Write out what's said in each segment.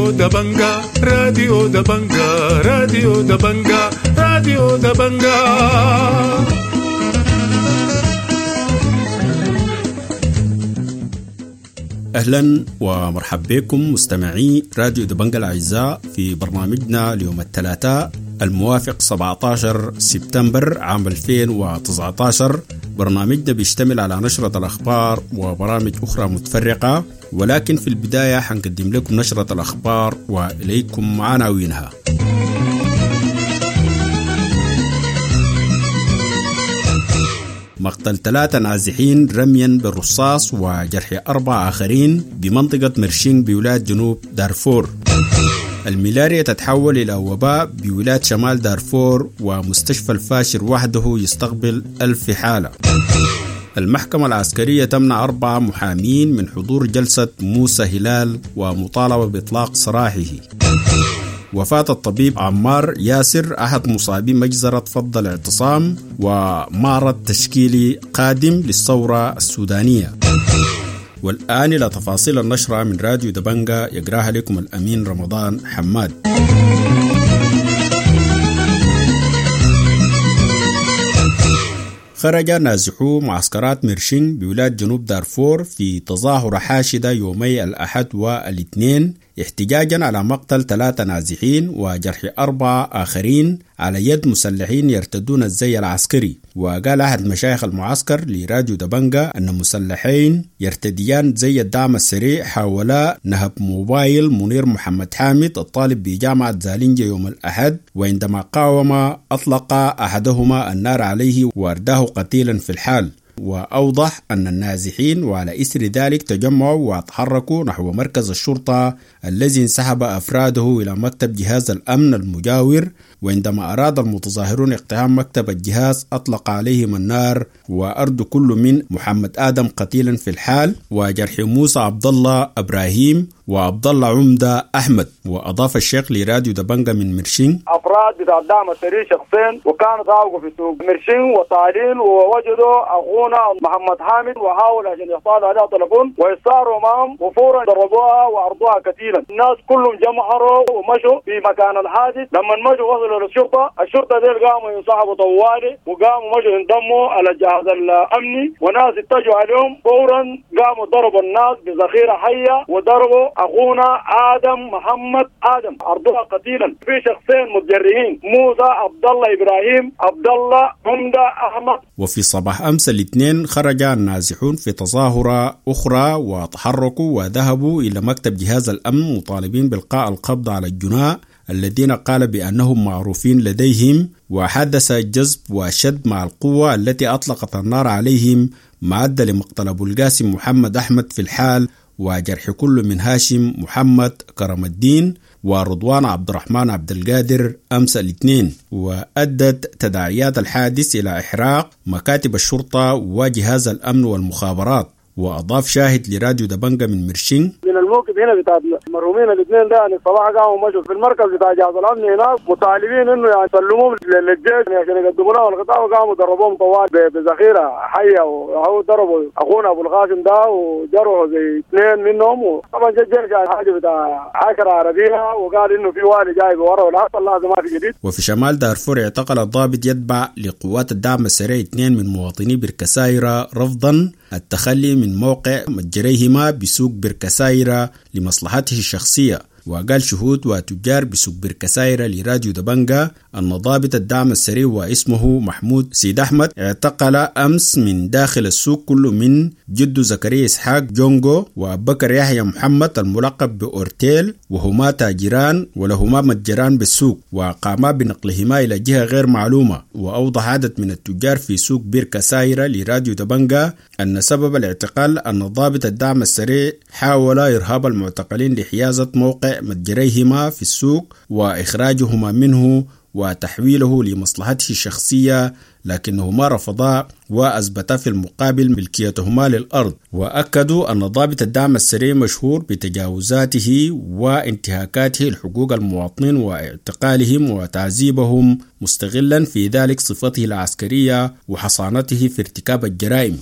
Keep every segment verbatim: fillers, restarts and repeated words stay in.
راديو دبنجا راديو دبنجا راديو دبنجا راديو دبنجا. أهلا ومرحبا بكم مستمعي راديو دبنجا الأعزاء في برنامجنا اليوم الثلاثاء الموافق سبعة عشر سبتمبر عام ألفين وتسعة عشر. برنامجنا بيشتمل على نشرة الأخبار وبرامج أخرى متفرقة، ولكن في البداية حنقدم لكم نشرة الأخبار وإليكم عناوينها. مقتل ثلاثة نازحين رميا بالرصاص وجرح أربعة آخرين بمنطقة مرشين بولاية جنوب دارفور. الملاريا تتحول إلى وباء بولاية شمال دارفور، ومستشفى الفاشر وحده يستقبل ألف حالة. المحكمة العسكرية تمنع أربعة محامين من حضور جلسة موسى هلال ومطالبة بإطلاق سراحه. وفاة الطبيب عمار ياسر أحد مصابي مجزرة فض الاعتصام، ومعرض تشكيلي قادم للثورة السودانية. والآن إلى تفاصيل النشرة من راديو دبنجا، يقراها لكم الأمين رمضان حماد. خرج نازحو معسكرات مرشين بولاية جنوب دارفور في تظاهرة حاشدة يومي الأحد والاثنين احتجاجا على مقتل ثلاثة نازحين وجرح أربعة آخرين على يد مسلحين يرتدون الزي العسكري. وقال أحد مشايخ المعسكر لراديو دبنجا أن مسلحين يرتديان زي الدعم السريع حاولا نهب موبايل منير محمد حامد الطالب بجامعة زالنجة يوم الأحد، وعندما قاوم أطلق أحدهما النار عليه وارداه قتيلا في الحال. وأوضح أن النازحين وعلى إثر ذلك تجمعوا وتحركوا نحو مركز الشرطة الذي انسحب أفراده إلى مكتب جهاز الأمن المجاور، وعندما أراد المتظاهرون اقتحام مكتب الجهاز أطلق عليهم النار وأرد كل من محمد آدم قتيلا في الحال، وجرح موسى عبد الله إبراهيم وعبد الله عمدة أحمد. وأضاف الشيخ لراديو دبنجا من مرشين: أفراد بتاع الدعم السريع شخصين وكانوا ضاوقوا في سوق مرشين وطالين، ووجدوا أخونا محمد حامد وحاول عشان يحصل عليها تلفون ويصاروا معهم وفورا ضربوها وأرضوها كثيرا. الناس كلهم جمعوا ومشوا في مكان الحادث. لما مشوا وصلوا للشرطة، الشرطة دي قاموا ينسحبوا طوالي وقاموا مشوا ينضموا على الجهاز الأمني، وناس اتجهوا عليهم فورا قاموا ضربوا الناس بذخيرة حية وضربوا أخونا آدم محمد آدم أرضوها قتيلا. في شخصين متجرحين، موسى عبد الله إبراهيم عبد الله عمدة أحمد. وفي صباح أمس الاثنين خرج النازحون في تظاهرة أخرى وتحركوا وذهبوا إلى مكتب جهاز الأمن مطالبين بإلقاء القبض على الجناة الذين قال بأنهم معروفين لديهم، وحدث جذب وشد مع القوة التي أطلقت النار عليهم، ما أدى لمقتل أبو القاسم محمد أحمد في الحال وجرح كل من هاشم محمد كرم الدين ورضوان عبد الرحمن عبد القادر أمس الاثنين. وأدت تداعيات الحادث إلى إحراق مكاتب الشرطة وجهاز الأمن والمخابرات. وأضاف شاهد لراديو دبنجا من مرشين: من الموقف هنا بتاع المرهومين الاثنين ده، يعني الصباح قاموا مشوا في المركز بتاع جهاز الامن هناك مطالبين انه يعني يسلموهم للجيش عشان يقدموا لهم القطاع، وقاموا ضربوهم طوال بذخيره حيه، وهو ضربوا اخونا ابو القاسم ده وجرحوا زي اثنين منهم. وطبعا الجيش يعني حاجه بتاع عشرة عربيه، وقال انه في والي جاي بورا والعصر لازم ما في جديد. وفي شمال دارفور اعتقل الضابط يتبع لقوات الدعم السريع اثنين من مواطني بركسايرة رفضا التخلي من موقع متجريهما بسوق بركسايرة لمصلحته الشخصية. وقال شهود وتجار بسوق بركسايرة لراديو دبنجا أن ضابط الدعم السريع واسمه محمود سيد أحمد اعتقل أمس من داخل السوق كل من جد زكريا إسحاق جونجو وبكر يحيى محمد الملقب بأورتيل، وهما تاجران ولهما متجران بالسوق، وقاما بنقلهما إلى جهة غير معلومة. وأوضح عدد من التجار في سوق بركسايرة لراديو دبنجا أن سبب الاعتقال أن ضابط الدعم السريع حاول إرهاب المعتقلين لحيازة موقع متجريهما في السوق وإخراجهما منه وتحويله لمصلحته الشخصية، لكنه ما رفضا وأثبتا في المقابل ملكيتهما للأرض. وأكدوا أن ضابط الدعم السريع مشهور بتجاوزاته وانتهاكاته لحقوق المواطنين واعتقالهم وتعذيبهم، مستغلا في ذلك صفته العسكرية وحصانته في ارتكاب الجرائم.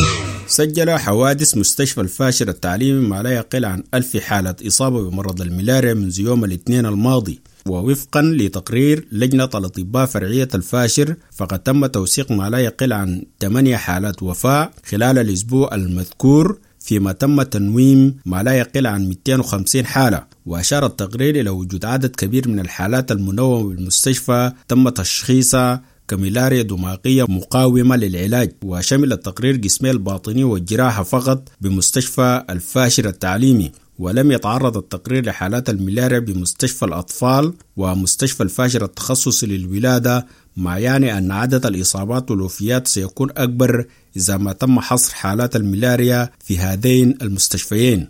سجل حوادث مستشفى الفاشر التعليمي ما لا يقل عن ألف حالة إصابة بمرض الملاريا منذ يوم الاثنين الماضي. ووفقا لتقرير لجنة الأطباء فرعية الفاشر، فقد تم توثيق ما لا يقل عن ثمانية حالات وفاة خلال الأسبوع المذكور، فيما تم تنويم ما لا يقل عن مئتين وخمسين حالة. وأشار التقرير إلى وجود عدد كبير من الحالات المنومة بالمستشفى تم تشخيصها كملاريا دماغية مقاومة للعلاج. وشمل التقرير قسمي الباطنية والجراحة فقط بمستشفى الفاشر التعليمي، ولم يتعرض التقرير لحالات الملاريا بمستشفى الأطفال ومستشفى الفاشر التخصصي للولادة، ما يعني أن عدد الإصابات والوفيات سيكون أكبر إذا ما تم حصر حالات الملاريا في هذين المستشفيين.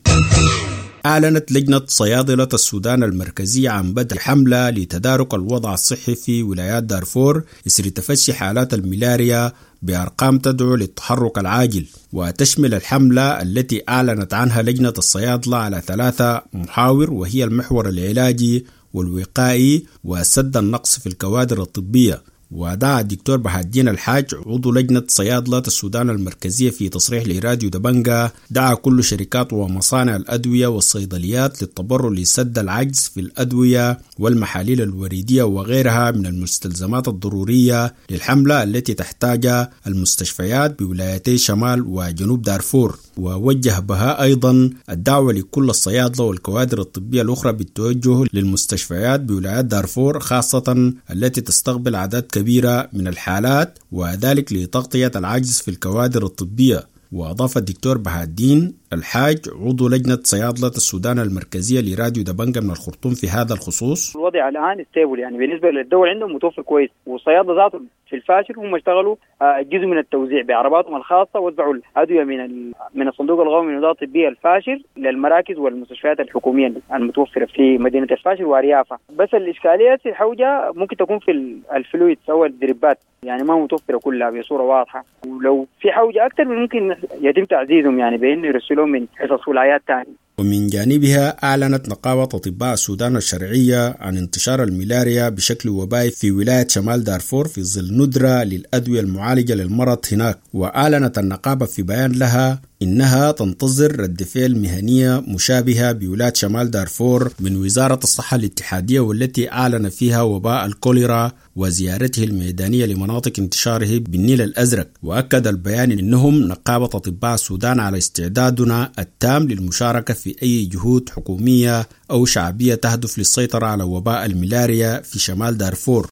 أعلنت لجنة صيادلة السودان المركزية عن بدء حملة لتدارك الوضع الصحي في ولايات دارفور إثر تفشي حالات الملاريا بأرقام تدعو للتحرك العاجل. وتشمل الحملة التي أعلنت عنها لجنة الصيادلة على ثلاثة محاور، وهي المحور العلاجي والوقائي وسد النقص في الكوادر الطبية. ودعا الدكتور بهاء الدين الحاج عضو لجنة صيادلة السودان المركزية في تصريح لراديو دبنجا، دعا كل شركات ومصانع الأدوية والصيدليات للتبرع لسد العجز في الأدوية والمحاليل الوريدية وغيرها من المستلزمات الضرورية للحملة التي تحتاجها المستشفيات بولايتي شمال وجنوب دارفور. ووجه بهاء أيضا الدعوة لكل الصيادلة والكوادر الطبية الأخرى بالتوجه للمستشفيات بولايات دارفور، خاصة التي تستقبل عدد كبيرة من الحالات، وذلك لتغطية العجز في الكوادر الطبية. وأضاف الدكتور بهاء الدين الحاج عضو لجنة صيادلة السودان المركزية لراديو دبنجا من الخرطوم في هذا الخصوص: الوضع الآن ستيبل، يعني بالنسبة للدول عندهم متوفر كويس، والصيادلة ذاته في الفاشر هم اشتغلوا جزء من التوزيع بعرباتهم الخاصة، وزعوا الأدوية من من الصندوق القومي للنهضة الطبية الفاشر للمراكز والمستشفيات الحكومية المتوفرة في مدينة الفاشر وأريافة. بس الإشكالية في الحوجة ممكن تكون في الفلويد أو الدريبات، يعني ما متوفرة كلها بصورة واضحة، ولو في حوجة أكثر ممكن يتم تعزيزهم يعني بأن يرسلون من حصص ولايات تانية. ومن جانبها أعلنت نقابة أطباء السودان الشرعية عن انتشار الملاريا بشكل وبائي في ولاية شمال دارفور في ظل ندرة للأدوية المعالجة للمرض هناك. وأعلنت النقابة في بيان لها إنها تنتظر رد فعل مهنية مشابهة بولاية شمال دارفور من وزارة الصحة الاتحادية، والتي أعلن فيها وباء الكوليرا وزيارته الميدانية لمناطق انتشاره بالنيل الأزرق. وأكد البيان إنهم نقابة أطباء السودان على استعدادنا التام للمشاركة في أي جهود حكومية أو شعبية تهدف للسيطرة على وباء الملاريا في شمال دارفور.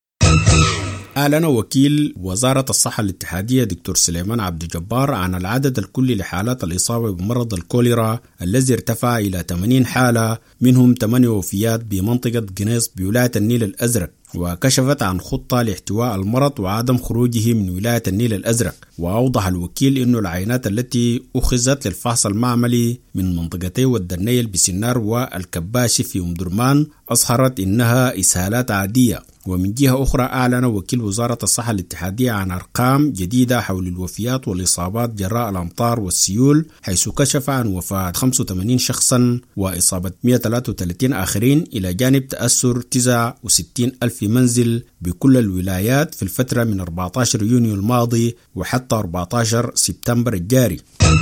أعلن وكيل وزارة الصحة الاتحادية دكتور سليمان عبد الجبار عن العدد الكلي لحالات الإصابة بمرض الكوليرا الذي ارتفع إلى ثمانين حالة، منهم ثمانية وفيات بمنطقة جنيس بولاية النيل الأزرق. وكشفت عن خطة لاحتواء المرض وعدم خروجه من ولاية النيل الأزرق. وأوضح الوكيل أن العينات التي أخذت للفحص المعملي من منطقتي والدنيل بسنار والكباشي في أم درمان أظهرت أنها إسهالات عادية. ومن جهة أخرى أعلن وكيل وزارة الصحة الاتحادية عن أرقام جديدة حول الوفيات والإصابات جراء الأمطار والسيول، حيث كشف عن وفاة خمسة وثمانين شخصا وإصابة مئة وثلاثة وثلاثين آخرين، إلى جانب تأثر تسعة وستين ألف منزل بكل الولايات في الفترة من أربعة عشر يونيو الماضي وحتى أربعة عشر سبتمبر الجاري.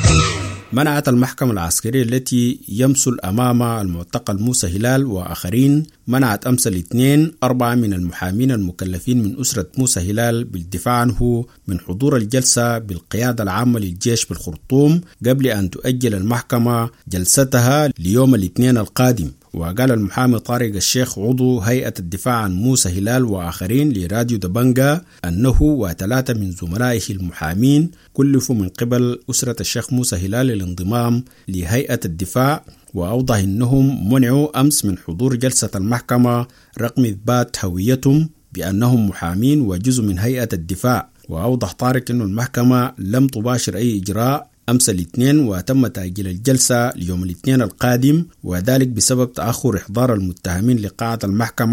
منعت المحكمة العسكرية التي يمثل أمام المعتقل موسى هلال وآخرين منعت أمس الاثنين أربعة من المحامين المكلفين من أسرة موسى هلال بالدفاع عنه من حضور الجلسة بالقيادة العامة للجيش بالخرطوم قبل أن تؤجل المحكمة جلستها ليوم الاثنين القادم. وقال المحامي طارق الشيخ عضو هيئة الدفاع عن موسى هلال وآخرين لراديو دبنجا أنه وثلاثة من زملائه المحامين كلفوا من قبل أسرة الشيخ موسى هلال الانضمام لهيئة الدفاع. وأوضح أنهم منعوا أمس من حضور جلسة المحكمة رغم إثبات هويتهم بأنهم محامين وجزء من هيئة الدفاع. وأوضح طارق أن المحكمة لم تباشر أي إجراء أمس الاثنين، وتم تأجيل الجلسة ليوم الاثنين القادم، وذلك بسبب تأخر إحضار المتهمين لقاعة المحكمة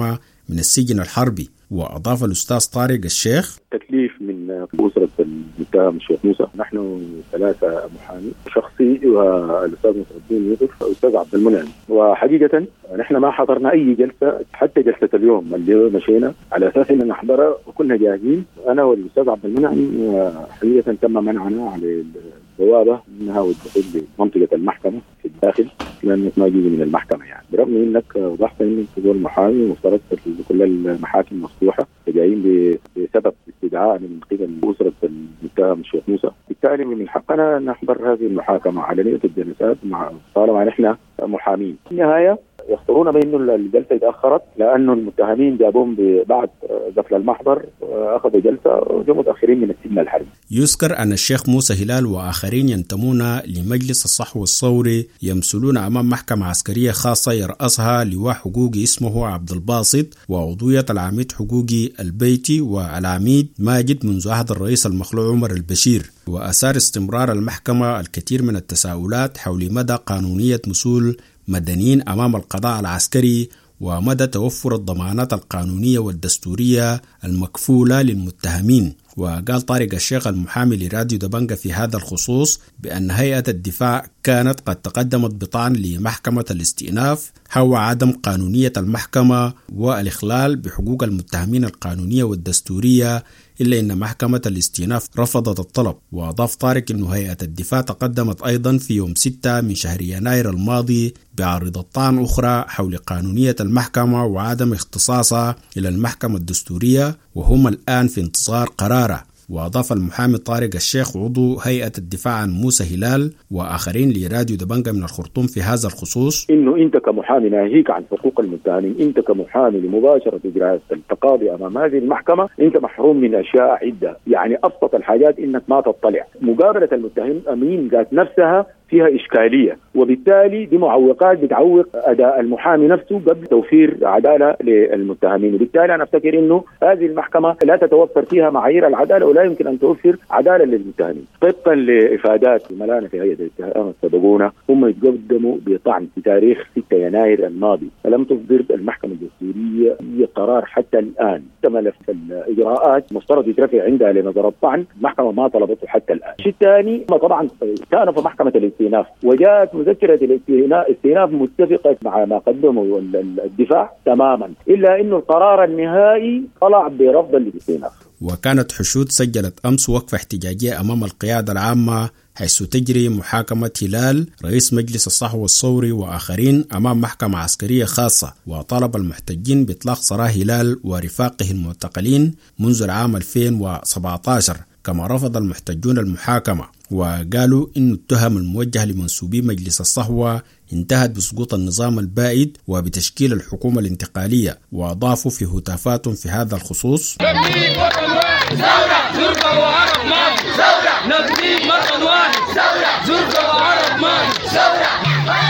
من السجن الحربي. وأضاف الأستاذ طارق الشيخ: تكليف من أسرة المتهم الشيخ موسى، نحن ثلاثة محامي، شخصي والأستاذ نصر الدين يوسف والأستاذ عبد المنعم. وحقيقة نحن ما حضرنا أي جلسة، حتى جلسة اليوم اللي مشينا على أساس أن نحضرها وكنا جاهزين أنا والأستاذ عبد المنعم. حقيقة تم منعنا على البوابة منها والدخول لمنطقة المحكمة في الداخل لأنك ما جينا من المحكمة، يعني برغم أنك وضحت أنك تقول محامي ومفترض كل المحاكم مفتوحة، جايين بسبب استدعاء من قبل أسرة المتهم الشيخ موسى. بالتالي من حقنا نحضر هذه المحاكمة علنية الجلسات مع طالما نحن محامين. في النهاية يخطرون بأنه الجلسة اتأخرت لأنه المتهمين جابوهم بعد قفل المحضر، أخذوا جلسة وجاءوا متأخرين من السجن الحربي. يذكر أن الشيخ موسى هلال وآخرين ينتمون لمجلس الصحو الثوري يمثلون أمام محكمة عسكرية خاصة يرأسها لواء حقوقي اسمه عبد الباسط، وعضوية العميد حقوقي البيتي والعميد ماجد منذ عهد الرئيس المخلوع عمر البشير. وأثار استمرار المحكمة الكثير من التساؤلات حول مدى قانونية مسؤول مدنيين أمام القضاء العسكري ومدى توفر الضمانات القانونية والدستورية المكفولة للمتهمين. وقال طارق الشيخ المحامي لراديو دبنجة في هذا الخصوص بأن هيئة الدفاع كانت قد تقدمت بطعن لمحكمة الاستئناف حول عدم قانونية المحكمة والإخلال بحقوق المتهمين القانونية والدستورية، إلا أن محكمة الاستئناف رفضت الطلب. وأضاف طارق أن هيئة الدفاع تقدمت أيضا في يوم ستة من شهر يناير الماضي بعرض طعن أخرى حول قانونية المحكمة وعدم اختصاصها إلى المحكمة الدستورية، وهم الآن في انتظار قراره. وأضاف المحامي طارق الشيخ عضو هيئة الدفاع عن موسى هلال وآخرين لراديو دبنجة من الخرطوم في هذا الخصوص: إنه أنت كمحامي ناهيك عن حقوق المتهمين، أنت كمحامي لمباشرة إجراء التقاضي أمام هذه المحكمة أنت محروم من أشياء عدة. يعني أبسط الحاجات إنك ما تطلع، مقابلة المتهمين ذات نفسها فيها إشكالية، وبالتالي دي معوقات بتعوق أداء المحامي نفسه قبل توفير عدالة للمتهمين. وبالتالي أنا أفتكر إنه هذه المحكمة لا تتوفر فيها معايير العدالة ولا يمكن أن توفر عدالة للمتهمين. طبقا لإفادات الملانة في هيئة الاتهام السابقون هم يتقدموا بطعن في تاريخ ستة يناير الماضي، فلم تصدر المحكمة الدستورية أي قرار حتى الآن. تمت الإجراءات مفترض يترفع عندها لنظر الطعن، المحكمة ما طلبته حتى الآن. الشيء الثاني طبعا كان في محكمة الاستئناف وجاءت مذكرة الاستئناف متفقة مع ما قدمه الدفاع تماما، إلا إنه القرار النهائي طلع برفض الاستئناف. وكانت حشود سجلت أمس وقفة احتجاجية أمام القيادة العامة حيث تجري محاكمة هلال رئيس مجلس الصحو الثوري وآخرين أمام محكمة عسكرية خاصة. وطالب المحتجين بإطلاق سراح هلال ورفاقه المعتقلين منذ العام ألفين وسبعة عشر. كما رفض المحتجون المحاكمة وقالوا إن التهم الموجهة لمنسوبي مجلس الصحوة انتهت بسقوط النظام البائد وبتشكيل الحكومة الانتقالية. وأضافوا في هتافات في هذا الخصوص: نبني وطن واحد ثورة، زرقاء وعرب ماضي ثورة، نبني وطن واحد ثورة، زرقاء وعرب ماضي ثورة،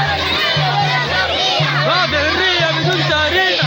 بعد حرية بدون تهريب،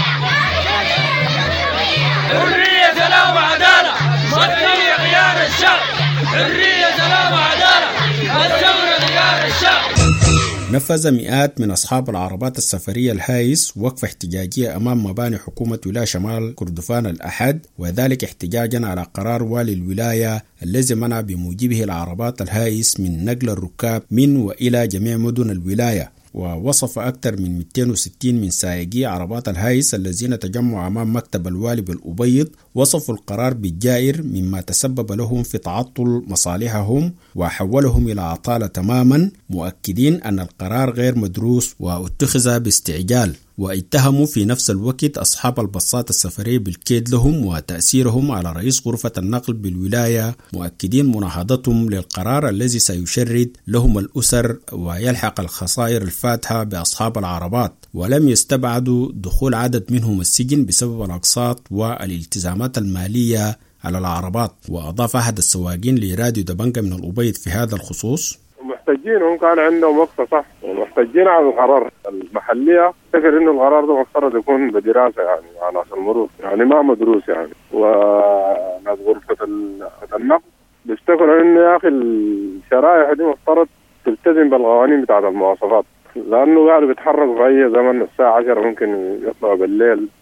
حرية سلام وعدالة، الثورة خيار الشعب، حرية سلام وعدالة، الثورة خيار الشعب. نفذ مئات من أصحاب العربات السفرية الهايس وقفة احتجاجية أمام مباني حكومة ولاية شمال كردفان الأحد، وذلك احتجاجا على قرار والي الولاية الذي منع بموجبه العربات الهايس من نقل الركاب من وإلى جميع مدن الولاية. ووصف أكثر من مئتين وستين من سائقي عربات الهايس الذين تجمعوا أمام مكتب الوالي بالأبيض وصفوا القرار بالجائر مما تسبب لهم في تعطل مصالحهم وحولهم إلى عطالة تماما، مؤكدين أن القرار غير مدروس واتخذ باستعجال. واتهموا في نفس الوقت أصحاب الباصات السفرية بالكيد لهم وتأثيرهم على رئيس غرفة النقل بالولاية، مؤكدين مناهضتهم للقرار الذي سيشرد لهم الأسر ويلحق الخسائر الفاتحة بأصحاب العربات. ولم يستبعدوا دخول عدد منهم السجن بسبب الأقساط والالتزامات المالية على العربات. وأضاف أحد السواقين لراديو دبنجة من الأبيض في هذا الخصوص: محتجين هم كان عندهم وقفة صح، ومحتجين على القرار المحلية. فكر إنه القرار ده مفترض يكون بدراسة يعني على المرور، يعني ما مدروس يعني. وناس غرفة النقل بيفتكروا إنه يا أخي الشرائح دي مفترض تلتزم بالقوانين بتاعة المواصفات، لأنه قاعدوا بيتحركوا في أي زمن الساعة عشرة ممكن يطلعوا بالليل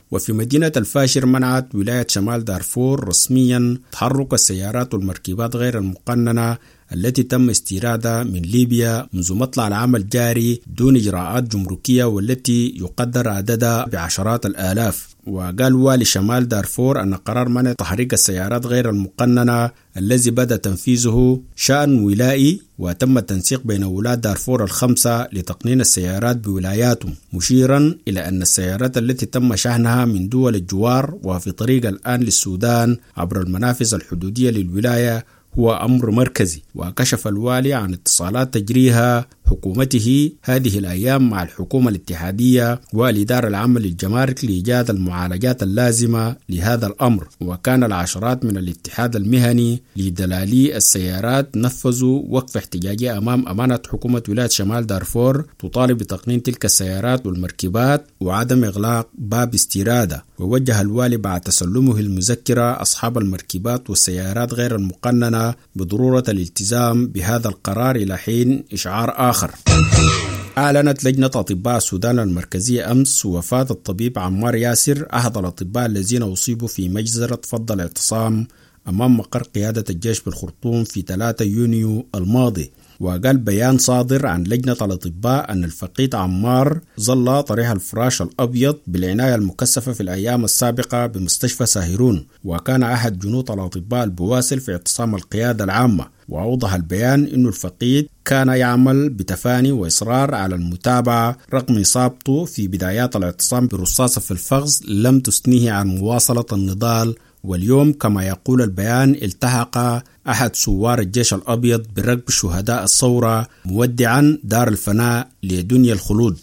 وفي مدينة الفاشر منعت ولاية شمال دارفور رسميا تحرك السيارات والمركبات غير المقننة التي تم استيرادها من ليبيا منذ مطلع العام الجاري دون إجراءات جمركية والتي يقدر عددها بعشرات الآلاف. وقال والي شمال دارفور أن قرار منع تحريك السيارات غير المقننة الذي بدأ تنفيذه شأن ولائي، وتم التنسيق بين ولاة دارفور الخمسة لتقنين السيارات بولاياتهم، مشيرا إلى أن السيارات التي تم شحنها من دول الجوار وفي طريق الآن للسودان عبر المنافذ الحدودية للولاية هو أمر مركزي. وكشف الوالي عن اتصالات تجريها حكومته هذه الأيام مع الحكومة الاتحادية والإدارة العامة للجمارك لإيجاد المعالجات اللازمة لهذا الأمر. وكان العشرات من الاتحاد المهني لدلالي السيارات نفذوا وقف احتجاجي أمام أمانة حكومة ولاية شمال دارفور تطالب بتقنين تلك السيارات والمركبات وعدم إغلاق باب استيرادها. ووجه الوالي بعد تسلمه المذكرة أصحاب المركبات والسيارات غير المقننة بضرورة الالتزام بهذا القرار إلى حين إشعار آخر. أعلنت لجنة أطباء السودان المركزية أمس وفاة الطبيب عمار ياسر أحد الأطباء الذين أصيبوا في مجزرة فض الاعتصام أمام مقر قيادة الجيش بالخرطوم في ثلاثة يونيو الماضي. وقال بيان صادر عن لجنة الأطباء أن الفقيد عمار ظل طريح الفراش الأبيض بالعناية المكثفة في الأيام السابقة بمستشفى ساهرون، وكان أحد جنود الأطباء البواسل في اعتصام القيادة العامة. وأوضح البيان أن الفقيد كان يعمل بتفاني وإصرار على المتابعة رغم إصابته في بدايات الاعتصام برصاصة في الفخذ لم تثنيه عن مواصلة النضال. واليوم كما يقول البيان التحق أحد سوار الجيش الأبيض بركب شهداء الثورة مودعا دار الفناء لدنيا الخلود.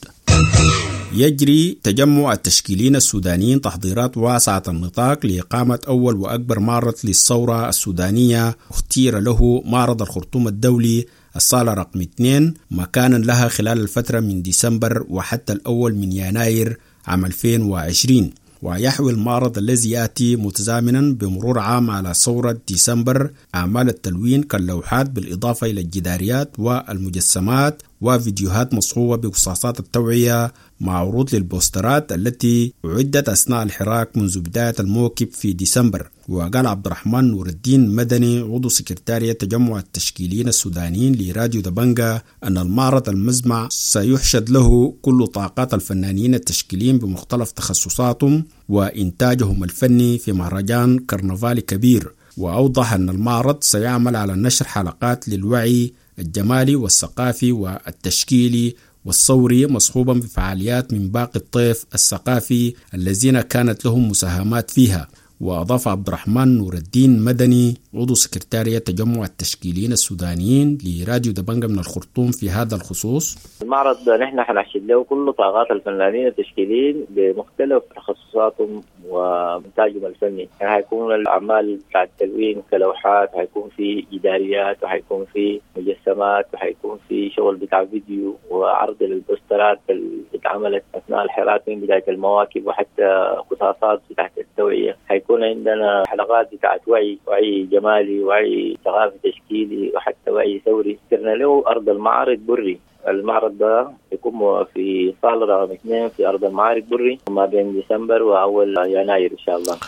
يجري تجمع التشكيلين السودانيين تحضيرات واسعة النطاق لإقامة أول وأكبر معرض للثورة السودانية اختير له معرض الخرطوم الدولي الصالة رقم اثنين مكانا لها خلال الفترة من ديسمبر وحتى الأول من يناير عام ألفين وعشرين. ويحوي المعرض الذي يأتي متزامنا بمرور عام على ثورة ديسمبر أعمال التلوين كاللوحات بالإضافة إلى الجداريات والمجسمات وفيديوهات مصحوبة بقصاصات التوعية مع عروض للبوسترات التي أعدت أثناء الحراك منذ بداية الموكب في ديسمبر. وقال عبد الرحمن نور الدين مدني عضو سكرتارية تجمع التشكيلين السودانيين لراديو دبنجا أن المعرض المزمع سيحشد له كل طاقات الفنانين التشكيليين بمختلف تخصصاتهم وإنتاجهم الفني في مهرجان كرنفالي كبير. وأوضح أن المعرض سيعمل على نشر حلقات للوعي الجمالي والثقافي والتشكيلي والثوري مصحوبا بفعاليات من باقي الطيف الثقافي الذين كانت لهم مساهمات فيها. وأضاف عبد الرحمن نور الدين مدني عضو سكرتارية تجمع التشكيلين السودانيين لراديو دبنجا من الخرطوم في هذا الخصوص. المعرض نحن حنحشد له كل طاقات الفنانين التشكيليين بمختلف تخصصاتهم وإنتاجهم الفني. يعني هيكون الأعمال بتاع التلوين كلوحات، هيكون في جداريات، وهيكون في مجسمات، وهيكون في شغل بتاع فيديو وعرض للبوسترات اللي اتعملت أثناء الحراك من بداية المواكب وحتى قصاصات بتاعت التوعية. هيكون عندنا حلقات بتاعت وعي وعي جمالي وعي ثقافي تشكيلي وحتى وعي ثوري. سرنا له أرض المعارض بري. المعرض ده يكون في صالة رقم اثنين في أرض المعارض بري ما بين ديسمبر وأول يناير إن شاء الله.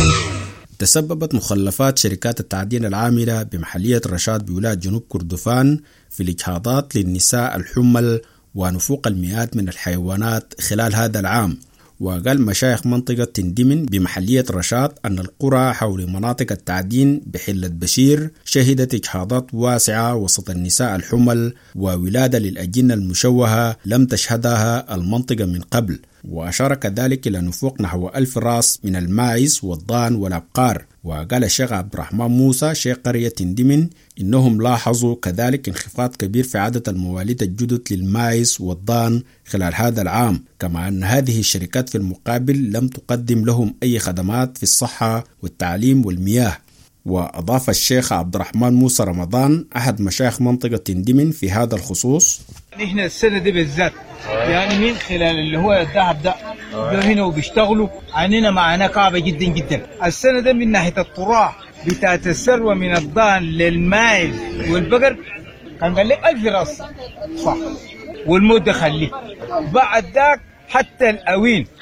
تسببت مخلفات شركات التعدين العاملة بمحلية رشاد بولاية جنوب كردفان في الإجهاضات للنساء الحمل ونفوق المئات من الحيوانات خلال هذا العام. وقال مشايخ منطقة تندمن بمحلية رشاد أن القرى حول مناطق التعدين بحلة بشير شهدت إجهاضات واسعة وسط النساء الحمل وولادة للأجنة المشوهة لم تشهدها المنطقة من قبل. وأشار كذلك إلى نفوق نحو ألف راس من الماعز والضان والأبقار. وقال الشيخ عبد الرحمن موسى شيخ قرية تندمن إنهم لاحظوا كذلك انخفاض كبير في عدد المواليد الجدد للماعز والضان خلال هذا العام، كما أن هذه الشركات في المقابل لم تقدم لهم أي خدمات في الصحة والتعليم والمياه. وأضاف الشيخ عبد الرحمن موسى رمضان أحد مشايخ منطقة تندمن في هذا الخصوص: نحن السنة دي بالذات يعني من خلال اللي هو الذهب ده جو هنا وبيشتغلوا عننا معنا كعبة جدا جدا. السنة ده من ناحية الطراح بتاعت الثروة من الضان للماعز والبقر كان قال لك ألف راس صح، والموت ده خليه. بعد ذاك حتى الأوين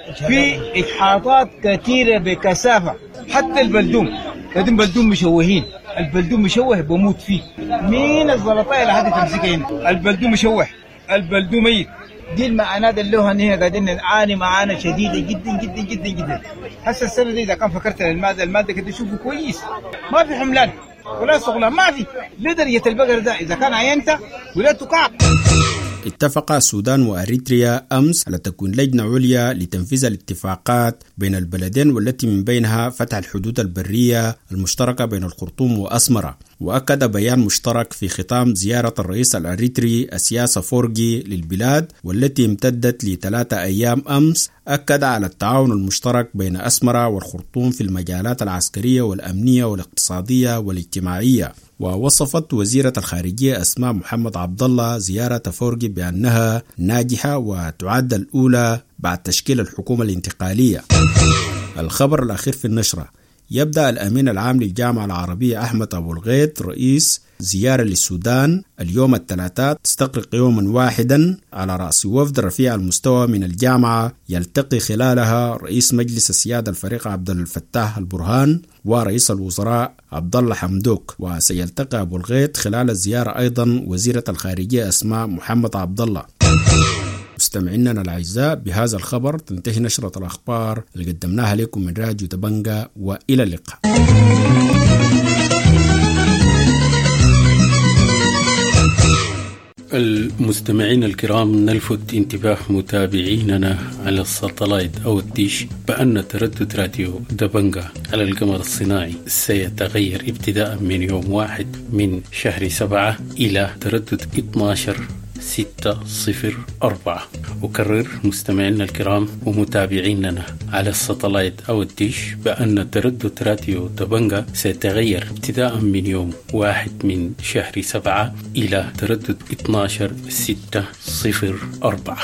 في إجحافات كثيرة بكثافة. حتى البلدوم لازم بلدوم مشوهين، البلدوم مشوه بموت فيه. مين الزلطاء اللي حد تمسكها هنا؟ البلدوم مشوه، البلدوم ميت. دي المعاناة اللي هو هنا قاعدين نعاني معاناة شديدة جدا جدا جدا جدا. هسه السنة دي إذا كان فكرت المادة المادة كده تشوفه كويس، ما في حملان ولا صغلان، ما في. لدرجة البقر ده إذا كان عينته ولا تقع. اتفق السودان وأريتريا أمس على تكوين لجنة عليا لتنفيذ الاتفاقات بين البلدين، والتي من بينها فتح الحدود البرية المشتركة بين الخرطوم وأسمرة. وأكد بيان مشترك في ختام زيارة الرئيس الأريتري أسياس أفورغي للبلاد والتي امتدت لثلاثة أيام أمس، أكد على التعاون المشترك بين أسمرة والخرطوم في المجالات العسكرية والأمنية والاقتصادية والاجتماعية. ووصفت وزيرة الخارجية أسماء محمد عبد الله زيارة أفورغي بأنها ناجحة وتعد الأولى بعد تشكيل الحكومة الانتقالية. الخبر الأخير في النشرة: يبدأ الأمين العام للجامعة العربية أحمد أبو الغيط رئيس زيارة للسودان اليوم الثلاثاء، تستغرق يوما واحدا على رأس وفد رفيع المستوى من الجامعة، يلتقي خلالها رئيس مجلس السيادة الفريق عبد الفتاح البرهان ورئيس الوزراء عبد الله حمدوك. وسيلتقي أبو الغيط خلال الزيارة أيضا وزيرة الخارجية أسماء محمد عبد الله. مستمعينا الأعزاء، بهذا الخبر تنتهي نشرة الأخبار اللي قدمناها لكم من راديو دبنجا، وإلى اللقاء. المستمعين الكرام، نلفت انتباه متابعيننا على الساتلايت أو الديش بأن تردد راديو دبنجا على القمر الصناعي سيتغير ابتداء من يوم واحد من شهر سبعة إلى تردد اثناشر ستة صفر أربعة. أكرر مستمعينا الكرام ومتابعيننا على الساتلايت أو الديش بأن تردد راديو دبنجا سيتغير ابتداء من يوم واحد من شهر سبعة إلى تردد اثناشر ستة صفر أربعة.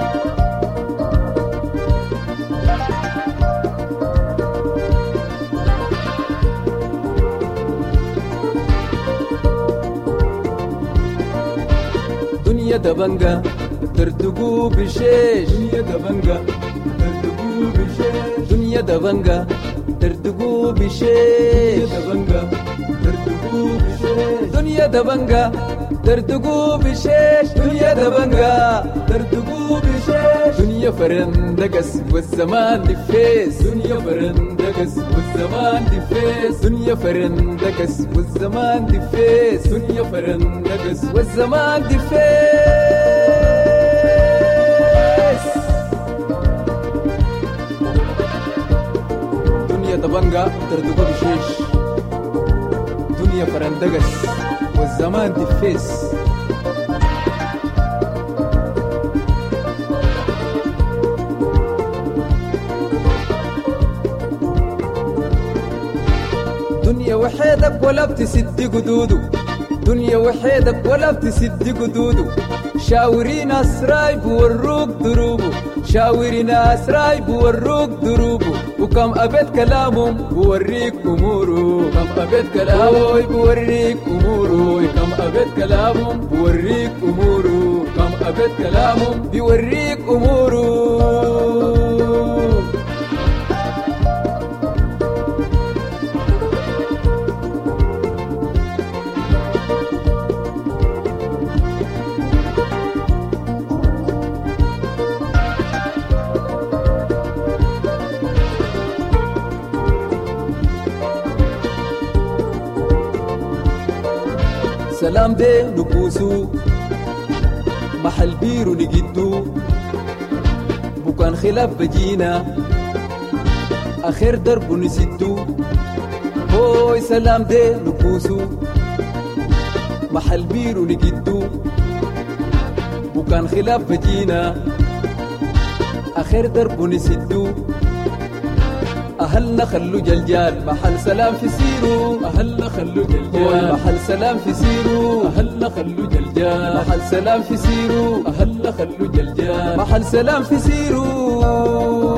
دنيا دبنجا تردقوا بشيش، دنيا دبنجا تردقوا بشيش، دنيا دبنجا تردقوا بشيش، دنيا دبنجا تردقوا بشيش، دنيا دبنجا تردقوا بشيش، دنيا فرندقس والزمان دفيس، دنيا فرندقس والزمان دفيس، دنيا فرندقس والزمان دفيس، دنيا فرندقس والزمان دفيس. دنيا دبنجا تردقوا بشيش، دنيا فرندقس والزمان دفيس. دنيا وحيدك ولا بتسد قدودو، دنيا وحيدك ولا بتسد قدودو، شاوري ناس راي بوروك دروبو، شاوري ناس راي بوروك دروبو، وكم أبد كلامهم بوريك أمورو، كم أبد كلامهم بوريك أمورو، كم أبد كلامهم بوريك أمورو، كم أبد كلامهم بوريك أمورو. سلام دي نبوسو محل بيرو نجدو، بكان خلاف بجينا آخر درب نسدو. هوي سلام دي نبوسو محل بيرو نجدو، بكان خلاف بجينا آخر درب نسدو. أهلنا خلو جلجال محل سلام في سيرو، أهلنا خلو جلجال محل سلام في سيرو، أهلنا خلو جلجال محل سلام في سيرو، أهلنا خلو جلجال محل سلام في سيرو.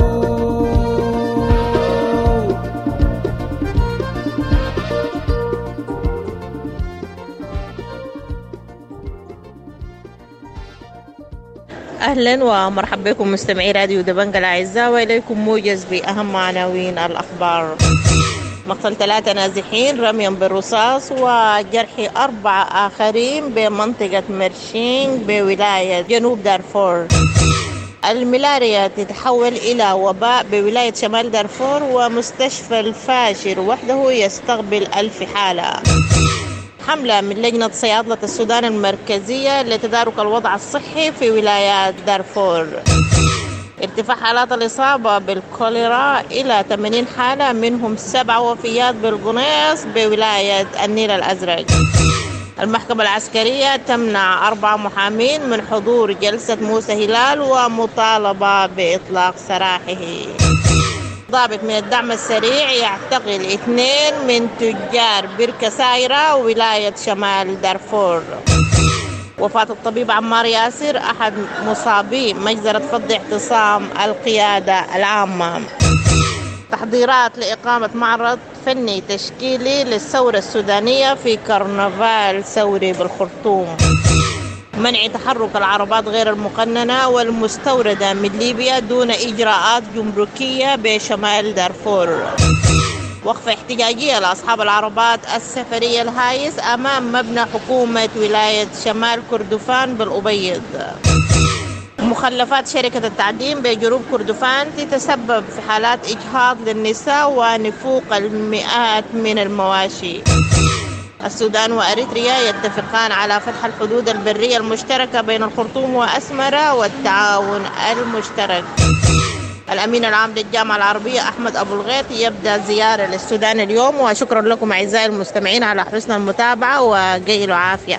أهلا ومرحبا بكم مستمعي راديو دبنجة الأعزاء، وإليكم موجز بأهم عناوين الأخبار. مقتل ثلاثة نازحين رميا بالرصاص وجرح أربعة آخرين بمنطقة مرشين بولاية جنوب دارفور. الملاريا تتحول إلى وباء بولاية شمال دارفور، ومستشفى الفاشر وحده يستقبل ألف حالة. حملة من لجنة صيادلة السودان المركزية لتدارك الوضع الصحي في ولايات دارفور. ارتفاع حالات الإصابة بالكوليرا إلى ثمانين حالة، منهم سبع وفيات بالقنيص بولاية النيل الأزرق. المحكمة العسكرية تمنع أربع محامين من حضور جلسة موسى هلال ومطالبة بإطلاق سراحه. ضابط من الدعم السريع يعتقل اثنين من تجار بركة سايرة ولاية شمال دارفور. وفاة الطبيب عمار ياسر أحد مصابي مجزرة فض اعتصام القيادة العامة. تحضيرات لإقامة معرض فني تشكيلي للثورة السودانية في كرنفال ثوري بالخرطوم. منع تحرك العربات غير المقننة والمستوردة من ليبيا دون إجراءات جمركية بشمال دارفور. وقفة احتجاجية لأصحاب العربات السفرية الهايس أمام مبنى حكومة ولاية شمال كردفان بالأبيض. مخلفات شركة التعدين بجنوب كردفان تتسبب في حالات إجهاض للنساء ونفوق المئات من المواشي. السودان وأريتريا يتفقان على فتح الحدود البرية المشتركة بين الخرطوم وأسمرة والتعاون المشترك. الأمين العام للجامعة العربية أحمد أبو الغيط يبدأ زيارة للسودان اليوم. وشكرا لكم أعزائي المستمعين على حسن المتابعة، وقيلوا عافية.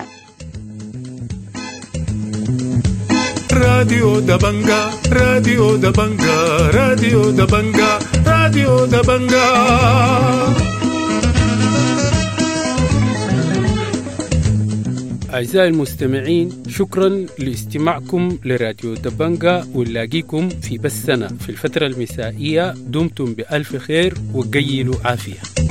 راديو دبنجة راديو دبنجة راديو دبنجة راديو دبنجة. أعزائي المستمعين، شكرا لاستماعكم لراديو دبنجة، ونلاقيكم في بثنا في الفترة المسائية. دمتم بألف خير وقيلوا عافية.